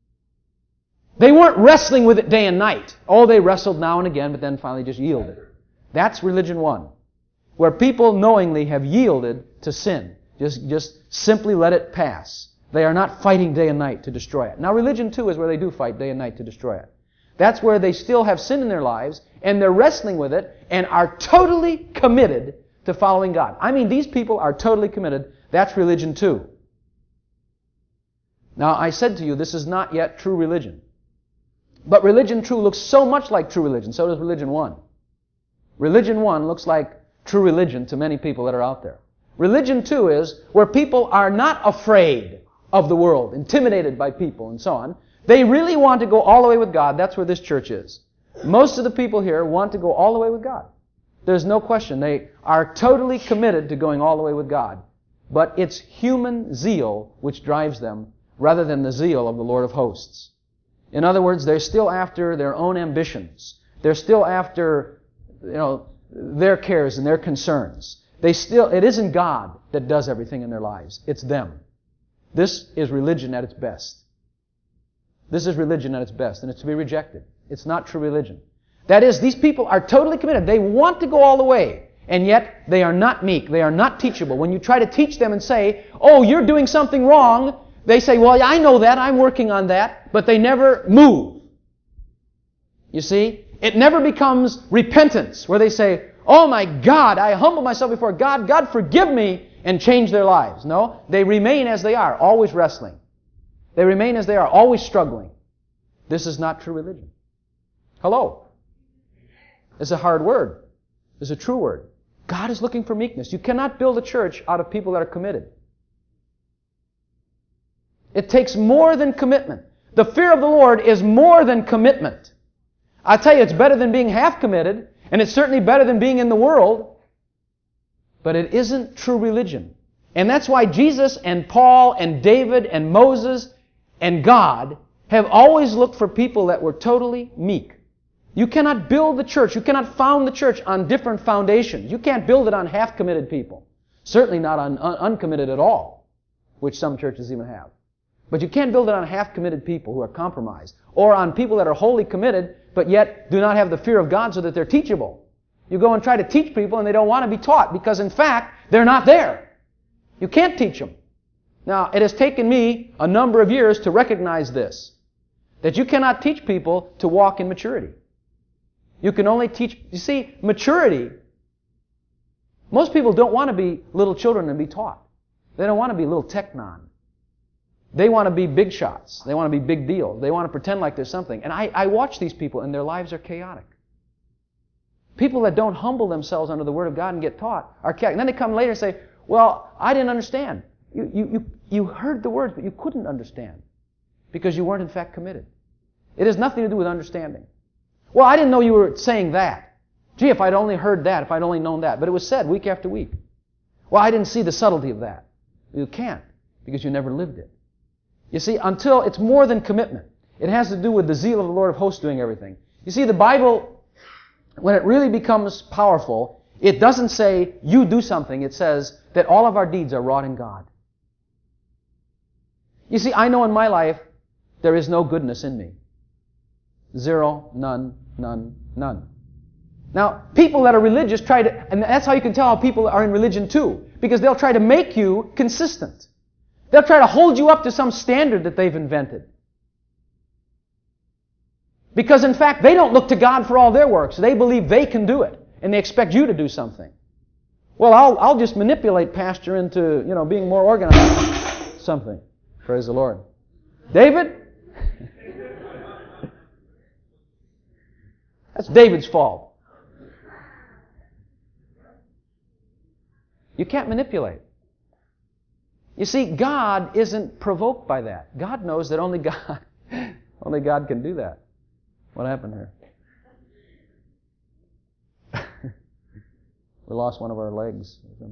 They weren't wrestling with it day and night. Oh, they wrestled now and again, but then finally just yielded. That's religion one, where people knowingly have yielded to sin. Just, just simply let it pass. They are not fighting day and night to destroy it. Now, religion two is where they do fight day and night to destroy it. That's where they still have sin in their lives, and they're wrestling with it, and are totally committed to following God. I mean, these people are totally committed. That's religion two. Now, I said to you, this is not yet true religion. But religion two looks so much like true religion, so does religion one. Religion one looks like true religion to many people that are out there. Religion, too, is where people are not afraid of the world, intimidated by people and so on. They really want to go all the way with God. That's where this church is. Most of the people here want to go all the way with God. There's no question. They are totally committed to going all the way with God. But it's human zeal which drives them rather than the zeal of the Lord of hosts. In other words, they're still after their own ambitions. They're still after, you know, their cares and their concerns. They still, it isn't God that does everything in their lives. It's them. This is religion at its best. This is religion at its best, and it's to be rejected. It's not true religion. That is, these people are totally committed. They want to go all the way, and yet they are not meek. They are not teachable. When you try to teach them and say, oh, you're doing something wrong, they say, well, I know that. I'm working on that. But they never move. You see? It never becomes repentance, where they say, oh my God, I humble myself before God. God, forgive me, and change their lives. No, they remain as they are, always wrestling. They remain as they are, always struggling. This is not true religion. Hello? It's a hard word. It's a true word. God is looking for meekness. You cannot build a church out of people that are committed. It takes more than commitment. The fear of the Lord is more than commitment. I tell you, it's better than being half committed, and it's certainly better than being in the world, but it isn't true religion. And that's why Jesus and Paul and David and Moses and God have always looked for people that were totally meek. You cannot build the church, you cannot found the church on different foundations. You can't build it on half-committed people. Certainly not on un- uncommitted at all, which some churches even have. But you can't build it on half-committed people who are compromised, or on people that are wholly committed, but yet do not have the fear of God so that they're teachable. You go and try to teach people and they don't want to be taught because, in fact, they're not there. You can't teach them. Now, it has taken me a number of years to recognize this, that you cannot teach people to walk in maturity. You can only teach, you see, maturity, most people don't want to be little children and be taught. They don't want to be little technon. They want to be big shots. They want to be big deals. They want to pretend like there's something. And I, I watch these people and their lives are chaotic. People that don't humble themselves under the Word of God and get taught are chaotic. And then they come later and say, well, I didn't understand. You, you, you, you heard the words, but you couldn't understand because you weren't in fact committed. It has nothing to do with understanding. Well, I didn't know you were saying that. Gee, if I'd only heard that, if I'd only known that. But it was said week after week. Well, I didn't see the subtlety of that. You can't because you never lived it. You see, until it's more than commitment. It has to do with the zeal of the Lord of hosts doing everything. You see, the Bible, when it really becomes powerful, it doesn't say, you do something. It says that all of our deeds are wrought in God. You see, I know in my life, there is no goodness in me. Zero, none, none, none. Now, people that are religious try to, and that's how you can tell how people are in religion too, because they'll try to make you consistent. They'll try to hold you up to some standard that they've invented. Because in fact, they don't look to God for all their works. They believe they can do it, and they expect you to do something. Well, I'll, I'll just manipulate Pastor into, you know, being more organized. Something. Praise the Lord. David? That's David's fault. You can't manipulate. You see, God isn't provoked by that. God knows that only God, only God can do that. What happened here? We lost one of our legs or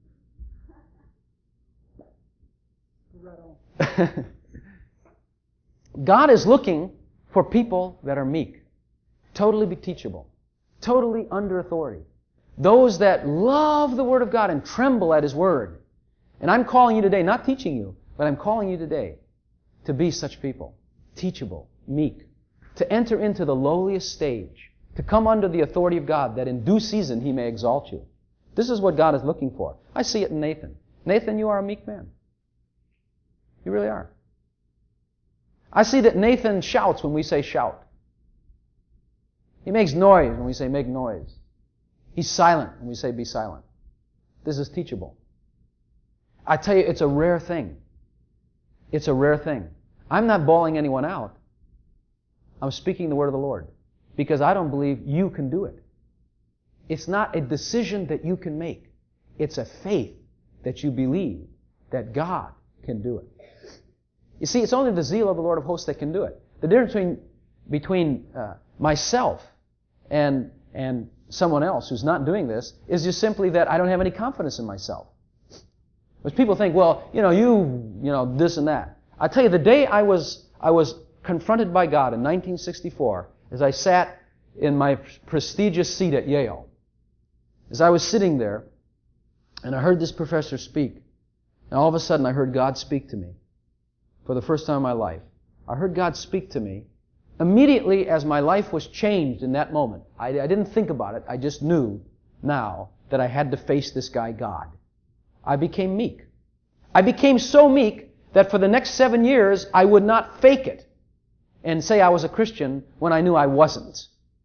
something. God is looking for people that are meek, totally be teachable, totally under authority. Those that love the Word of God and tremble at His Word. And I'm calling you today, not teaching you, but I'm calling you today to be such people. Teachable, meek, to enter into the lowliest stage, to come under the authority of God, that in due season He may exalt you. This is what God is looking for. I see it in Nathan. Nathan, you are a meek man. You really are. I see that Nathan shouts when we say shout. He makes noise when we say make noise. He's silent when we say be silent. This is teachable. I tell you, it's a rare thing. It's a rare thing. I'm not bawling anyone out. I'm speaking the word of the Lord because I don't believe you can do it. It's not a decision that you can make. It's a faith that you believe that God can do it. You see, it's only the zeal of the Lord of hosts that can do it. The difference between, between uh, myself and, and someone else who's not doing this is just simply that I don't have any confidence in myself. Because people think, well, you know, you, you know, this and that. I tell you, the day I was, I was confronted by God in nineteen sixty-four, as I sat in my prestigious seat at Yale, as I was sitting there, and I heard this professor speak, and all of a sudden I heard God speak to me for the first time in my life. I heard God speak to me immediately as my life was changed in that moment. I, I didn't think about it. I just knew now that I had to face this guy, God. I became meek. I became so meek that for the next seven years I would not fake it and say I was a Christian when I knew I wasn't.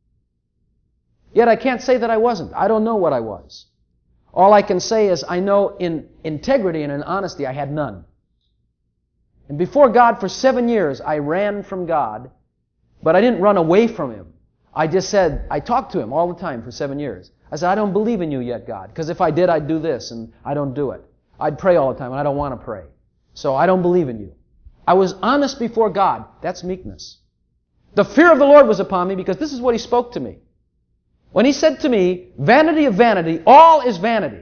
Yet I can't say that I wasn't. I don't know what I was. All I can say is I know in integrity and in honesty I had none. And before God for seven years I ran from God, but I didn't run away from Him. I just said, I talked to Him all the time for seven years. I said, I don't believe in you yet, God, because if I did, I'd do this, and I don't do it. I'd pray all the time, and I don't want to pray. So I don't believe in you. I was honest before God. That's meekness. The fear of the Lord was upon me because this is what He spoke to me. When He said to me, vanity of vanity, all is vanity.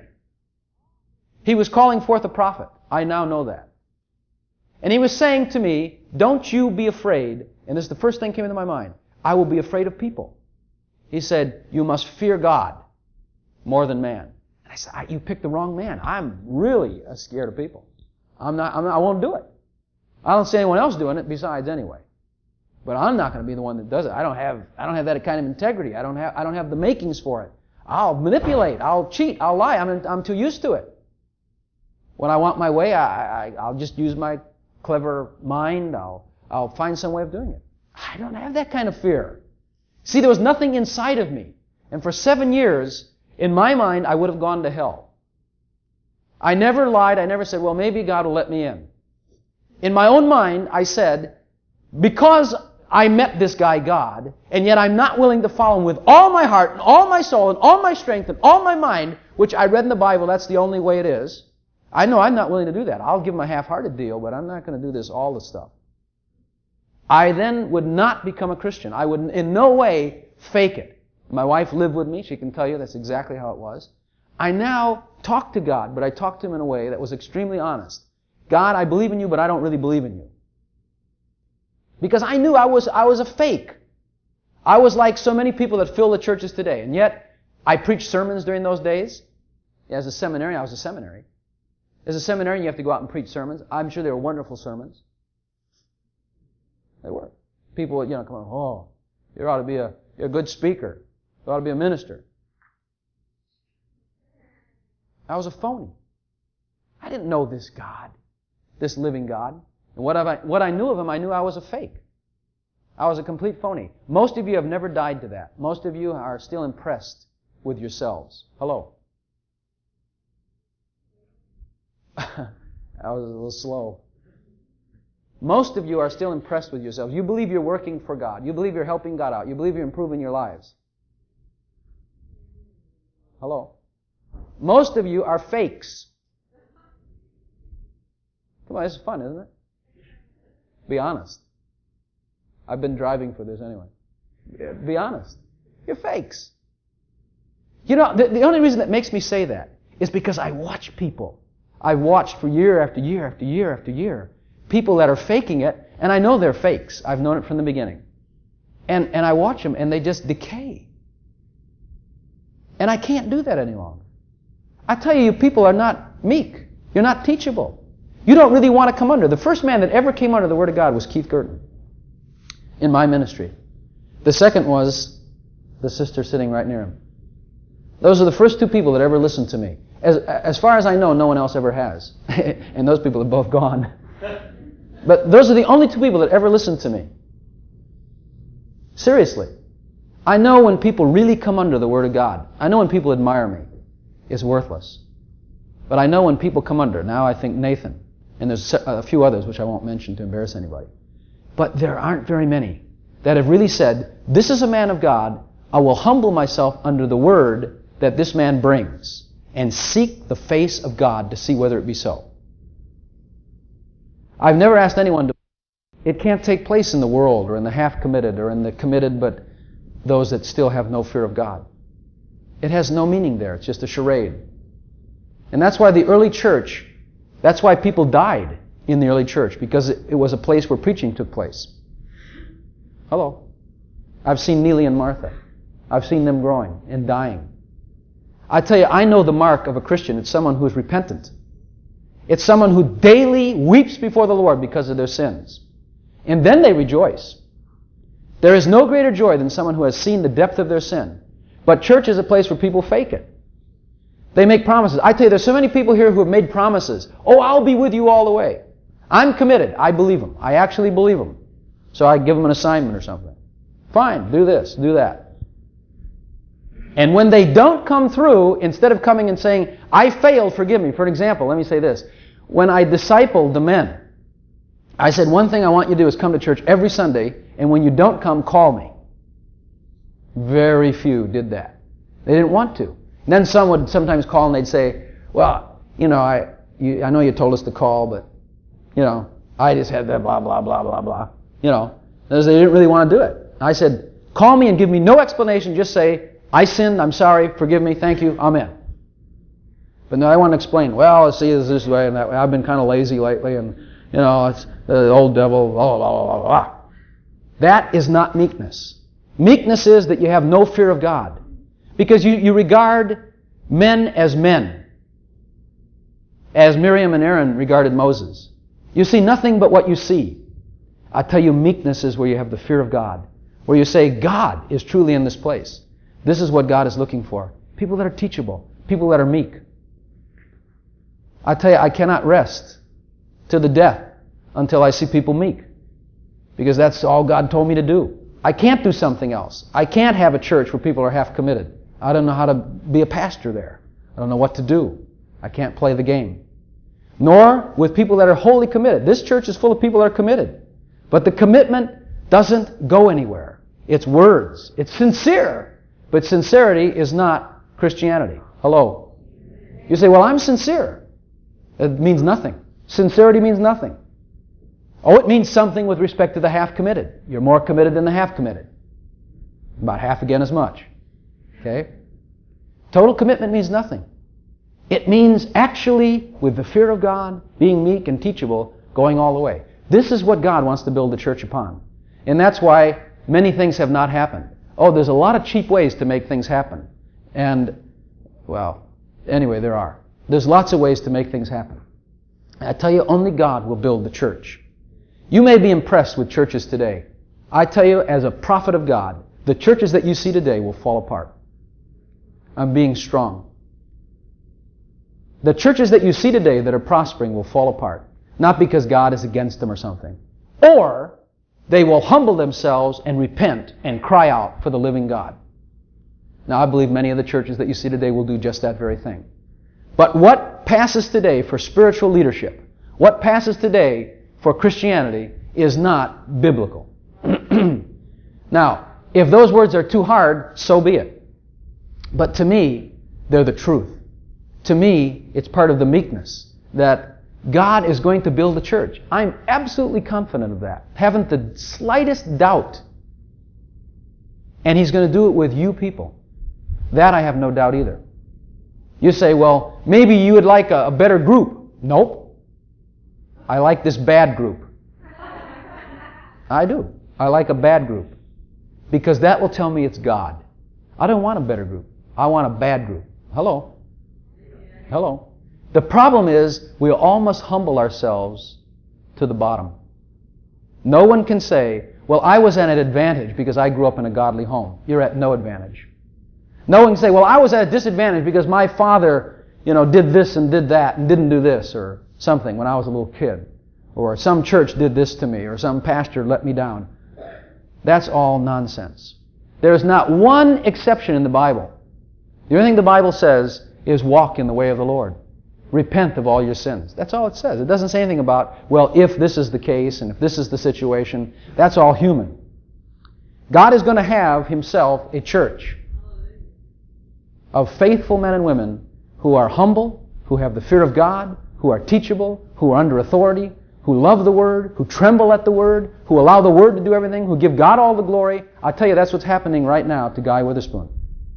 He was calling forth a prophet. I now know that. And He was saying to me, don't you be afraid. And this is the first thing that came into my mind. I will be afraid of people. He said, you must fear God more than man. And I said, I, you picked the wrong man. I'm really scared of people. I'm not, I'm not, I won't do it. I don't see anyone else doing it besides anyway. But I'm not going to be the one that does it. I don't have, I don't have that kind of integrity. I don't have, I don't have the makings for it. I'll manipulate. I'll cheat. I'll lie. I'm, I'm too used to it. When I want my way, I, I, I'll just use my clever mind. I'll, I'll find some way of doing it. I don't have that kind of fear. See, there was nothing inside of me. And for seven years, in my mind, I would have gone to hell. I never lied. I never said, well, maybe God will let me in. In my own mind, I said, because I met this guy, God, and yet I'm not willing to follow Him with all my heart and all my soul and all my strength and all my mind, which I read in the Bible, that's the only way it is. I know I'm not willing to do that. I'll give Him a half-hearted deal, but I'm not going to do this all the stuff. I then would not become a Christian. I would in no way fake it. My wife lived with me. She can tell you that's exactly how it was. I now talk to God, but I talk to Him in a way that was extremely honest. God, I believe in you, but I don't really believe in you. Because I knew I was, I was a fake. I was like so many people that fill the churches today. And yet, I preached sermons during those days. As a seminarian, I was a seminary. As a seminarian, you have to go out and preach sermons. I'm sure they were wonderful sermons. They were. People would, you know, come on, oh, you ought to be a, you're a good speaker. You ought to be a minister. I was a phony. I didn't know this God, this living God. And what I, what I knew of Him, I knew I was a fake. I was a complete phony. Most of you have never died to that. Most of you are still impressed with yourselves. Hello. I was a little slow. Most of you are still impressed with yourselves. You believe you're working for God. You believe you're helping God out. You believe you're improving your lives. Hello. Most of you are fakes. Come on, this is fun, isn't it? Be honest. I've been driving for this anyway. Be honest. You're fakes. You know, the, the only reason that makes me say that is because I watch people. I've watched for year after year after year after year people that are faking it, and I know they're fakes. I've known it from the beginning. And, and I watch them, and they just decay. And I can't do that any longer. I tell you, you people are not meek. You're not teachable. You don't really want to come under. The first man that ever came under the Word of God was Keith Girton in my ministry. The second was the sister sitting right near him. Those are the first two people that ever listened to me. As, as far as I know, no one else ever has. And those people are both gone. But those are the only two people that ever listened to me. Seriously. I know when people really come under the Word of God. I know when people admire me. It's worthless. But I know when people come under. Now I think Nathan. And there's a few others which I won't mention to embarrass anybody. But there aren't very many that have really said, this is a man of God. I will humble myself under the Word that this man brings. and seek the face of God to see whether it be so. I've never asked anyone to. It can't take place in the world or in the half-committed or in the committed but those that still have no fear of God. It has no meaning there. It's just a charade. And that's why the early church, that's why people died in the early church, because it, it was a place where preaching took place. Hello. I've seen Neely and Martha. I've seen them growing and dying. I tell you, I know the mark of a Christian. It's someone who is repentant. It's someone who daily weeps before the Lord because of their sins. And then they rejoice. There is no greater joy than someone who has seen the depth of their sin. But church is a place where people fake it. They make promises. I tell you, there's so many people here who have made promises. Oh, I'll be with you all the way. I'm committed. I believe them. I actually believe them. So I give them an assignment or something. Fine, do this, do that. And when they don't come through, instead of coming and saying, I failed, forgive me. For example, let me say this. When I discipled the men, I said, one thing I want you to do is come to church every Sunday, and when you don't come, call me. Very few did that. They didn't want to. And then some would sometimes call and they'd say, well, you know, I you, I know you told us to call, but, you know, I just had that blah, blah, blah, blah, blah. You know, because they didn't really want to do it. I said, call me and give me no explanation. Just say, I sinned, I'm sorry, forgive me, thank you, amen. But no, I want to explain, well, see, it's this way and that way. I've been kind of lazy lately, and, you know, it's the old devil, blah, blah, blah, blah, blah. That is not meekness. Meekness is that you have no fear of God. Because you, you regard men as men. As Miriam and Aaron regarded Moses. You see nothing but what you see. I tell you, meekness is where you have the fear of God. Where you say, God is truly in this place. This is what God is looking for. People that are teachable. People that are meek. I tell you, I cannot rest to the death until I see people meek. Because that's all God told me to do. I can't do something else. I can't have a church where people are half committed. I don't know how to be a pastor there. I don't know what to do. I can't play the game. Nor with people that are wholly committed. This church is full of people that are committed. But the commitment doesn't go anywhere. It's words. It's sincere. But sincerity is not Christianity. Hello. You say, well, I'm sincere. It means nothing. Sincerity means nothing. Oh, it means something with respect to the half-committed. You're more committed than the half-committed. About half again as much. Okay? Total commitment means nothing. It means actually, with the fear of God, being meek and teachable, going all the way. This is what God wants to build the church upon. And that's why many things have not happened. Oh, there's a lot of cheap ways to make things happen. And, well, anyway, there are. There's lots of ways to make things happen. I tell you, only God will build the church. You may be impressed with churches today. I tell you, as a prophet of God, the churches that you see today will fall apart. I'm being strong. The churches that you see today that are prospering will fall apart. Not because God is against them or something. Or they will humble themselves and repent and cry out for the living God. Now, I believe many of the churches that you see today will do just that very thing. But what passes today for spiritual leadership, what passes today for Christianity, is not biblical. Now, if those words are too hard, so be it. But to me, they're the truth. To me, it's part of the meekness that God is going to build a church. I'm absolutely confident of that. Haven't the slightest doubt. And He's going to do it with you people. That I have no doubt either. You say, well, maybe you would like a, a better group. Nope. I like this bad group. I do. I like a bad group. Because that will tell me it's God. I don't want a better group. I want a bad group. Hello? Hello? The problem is we all must humble ourselves to the bottom. No one can say, well, I was at an advantage because I grew up in a godly home. You're at no advantage. No one can say, well, I was at a disadvantage because my father, you know, did this and did that and didn't do this or something when I was a little kid. Or some church did this to me or some pastor let me down. That's all nonsense. There is not one exception in the Bible. The only thing the Bible says is walk in the way of the Lord. Repent of all your sins. That's all it says. It doesn't say anything about, well, if this is the case and if this is the situation. That's all human. God is going to have Himself a church of faithful men and women who are humble, who have the fear of God, who are teachable, who are under authority, who love the Word, who tremble at the Word, who allow the Word to do everything, who give God all the glory. I tell you, that's what's happening right now to Guy Witherspoon.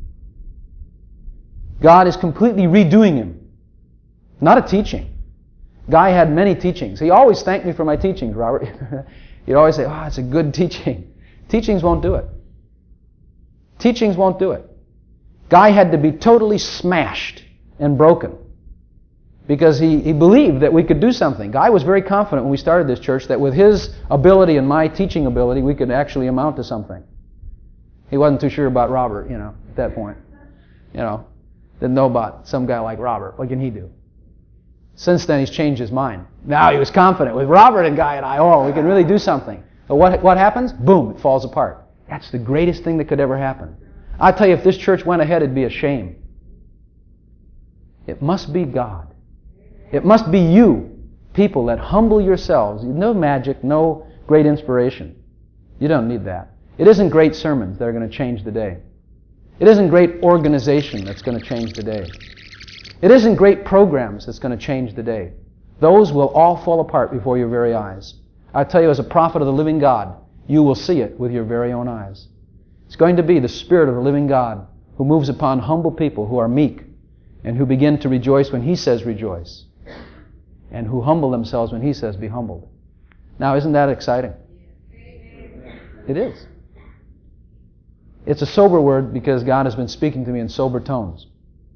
God is completely redoing him. Not a teaching. Guy had many teachings. He always thanked me for my teachings, Robert. He'd always say, oh, it's a good teaching. Teachings won't do it. Teachings won't do it. Guy had to be totally smashed and broken because he, he believed that we could do something. Guy was very confident when we started this church that with his ability and my teaching ability, we could actually amount to something. He wasn't too sure about Robert, you know, at that point. You know, didn't know about some guy like Robert. What can he do? Since then, he's changed his mind. Now he was confident. With Robert and Guy and I, oh, we can really do something. But what, what happens? Boom, it falls apart. That's the greatest thing that could ever happen. I tell you, if this church went ahead, it'd be a shame. It must be God. It must be you, people that humble yourselves. No magic, no great inspiration. You don't need that. It isn't great sermons that are going to change the day. It isn't great organization that's going to change the day. It isn't great programs that's going to change the day. Those will all fall apart before your very eyes. I tell you, as a prophet of the living God, you will see it with your very own eyes. It's going to be the Spirit of the living God who moves upon humble people who are meek and who begin to rejoice when He says rejoice and who humble themselves when He says be humbled. Now, isn't that exciting? It is. It's a sober word because God has been speaking to me in sober tones.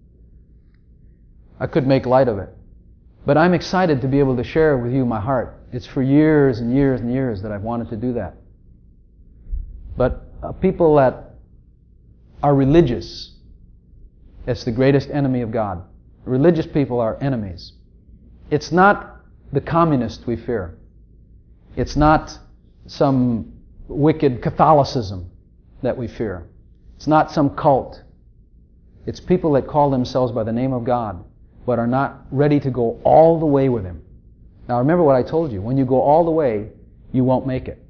I could make light of it. But I'm excited to be able to share with you my heart. It's for years and years and years that I've wanted to do that. But uh, people that are religious, it's the greatest enemy of God. Religious people are enemies. It's not the communist we fear. It's not some wicked Catholicism that we fear. It's not some cult. It's people that call themselves by the name of God, but are not ready to go all the way with Him. Now remember what I told you. When you go all the way, you won't make it.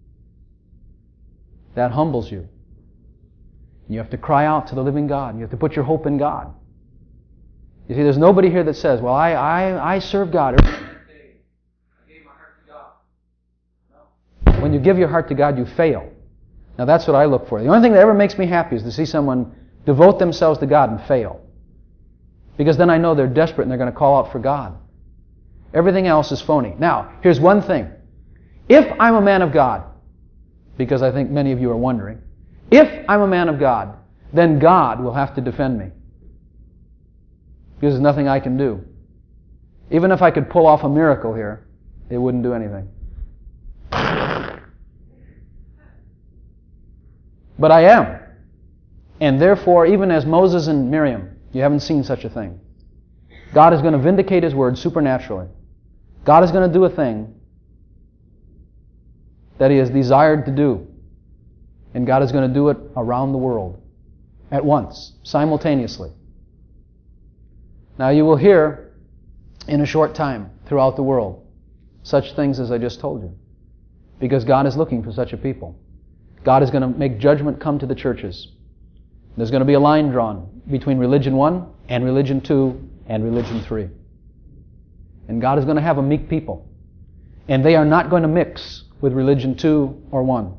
That humbles you. You have to cry out to the living God. You have to put your hope in God. You see, there's nobody here that says, well, I, I, I serve God. When you give your heart to God, you fail. Now that's what I look for. The only thing that ever makes me happy is to see someone devote themselves to God and fail. Because then I know they're desperate and they're going to call out for God. Everything else is phony. Now, here's one thing. If I'm a man of God, because I think many of you are wondering, if I'm a man of God, then God will have to defend me. Because there's nothing I can do. Even if I could pull off a miracle here, it wouldn't do anything. But I am. And therefore, even as Moses and Miriam, you haven't seen such a thing. God is going to vindicate His word supernaturally. God is going to do a thing that He has desired to do. And God is going to do it around the world at once, simultaneously. Now you will hear in a short time throughout the world such things as I just told you. Because God is looking for such a people. God is going to make judgment come to the churches. There's going to be a line drawn between religion one and religion two and religion three. And God is going to have a meek people. And they are not going to mix with religion two or one.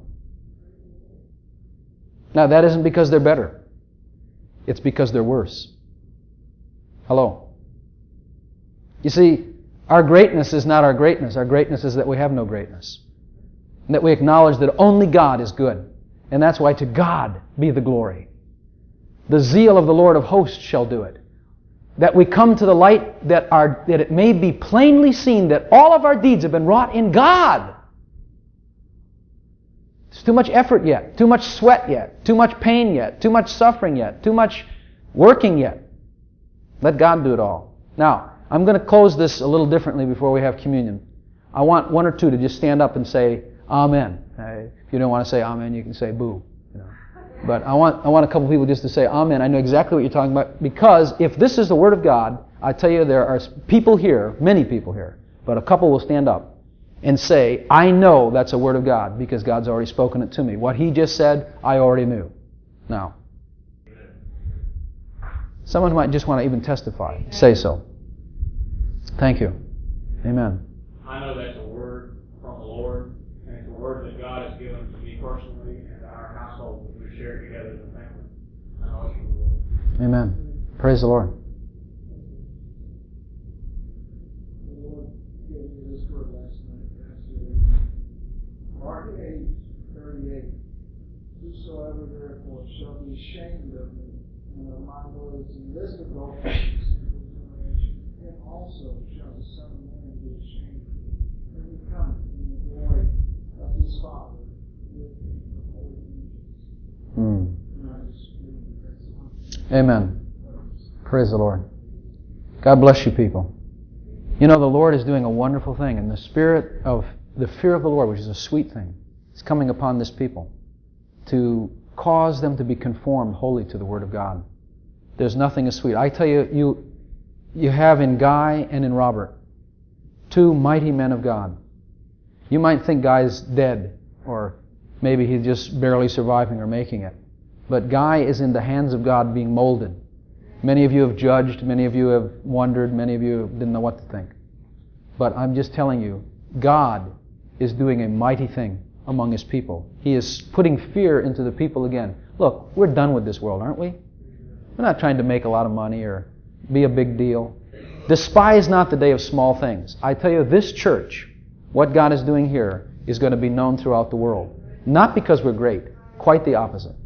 Now that isn't because they're better. It's because they're worse. Hello. You see, our greatness is not our greatness. Our greatness is that we have no greatness. And that we acknowledge that only God is good. And that's why to God be the glory. The zeal of the Lord of hosts shall do it. That we come to the light that, our, that it may be plainly seen that all of our deeds have been wrought in God. There's too much effort yet, too much sweat yet, too much pain yet, too much suffering yet, too much working yet. Let God do it all. Now, I'm going to close this a little differently before we have communion. I want one or two to just stand up and say, Amen. Uh, if you don't want to say Amen, you can say boo. You know. But I want I want a couple people just to say Amen. I know exactly what you're talking about. Because if this is the Word of God, I tell you there are people here, many people here, but a couple will stand up and say, I know that's a Word of God because God's already spoken it to me. What He just said, I already knew. Now, Someone who might just want to even testify. Say so. Thank you. Amen. I know that's a word from the Lord, and it's a word that God has given to me personally and to our household that we share together as a family. I know it's from the Lord. Amen. Praise the Lord. The Lord gave me this word last night, Pastor. Mark eight thirty-eight. Whosoever therefore shall be ashamed of me and of my words in this adult sinful generation, him also shall the Son of Man be ashamed when he cometh in the glory of his Father with the holy angels. Mm. And I just read that's one. Amen. Praise the Lord. God bless you, people. You know, the Lord is doing a wonderful thing, and the spirit of the fear of the Lord, which is a sweet thing, is coming upon this people to cause them to be conformed wholly to the Word of God. There's nothing as sweet. I tell you, you, you have in Guy and in Robert two mighty men of God. You might think Guy's dead, or maybe he's just barely surviving or making it. But Guy is in the hands of God being molded. Many of you have judged, many of you have wondered, many of you didn't know what to think. But I'm just telling you, God is doing a mighty thing among His people. He is putting fear into the people again. Look, we're done with this world, aren't we? We're not trying to make a lot of money or be a big deal. Despise not the day of small things. I tell you, this church, what God is doing here, is going to be known throughout the world. Not because we're great, quite the opposite.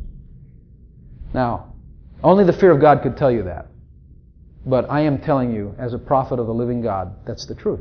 Now, only the fear of God could tell you that. But I am telling you, as a prophet of the living God, that's the truth.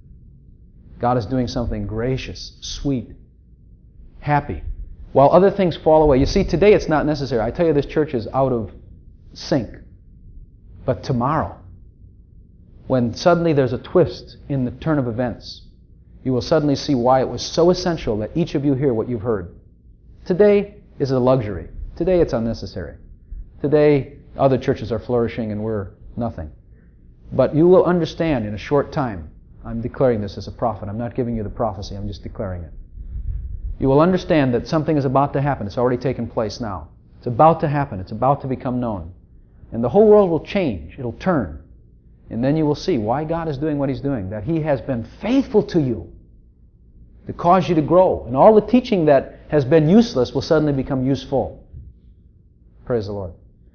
God is doing something gracious, sweet, happy, while other things fall away. You see, today it's not necessary. I tell you, this church is out of sync. But tomorrow, when suddenly there's a twist in the turn of events, you will suddenly see why it was so essential that each of you hear what you've heard. Today is a luxury. Today it's unnecessary. Today, other churches are flourishing and we're nothing. But you will understand in a short time. I'm declaring this as a prophet. I'm not giving you the prophecy. I'm just declaring it. You will understand that something is about to happen. It's already taken place now. It's about to happen. It's about to become known. And the whole world will change. It'll turn. And then you will see why God is doing what He's doing. That He has been faithful to you to cause you to grow. And all the teaching that has been useless will suddenly become useful. Praise the Lord.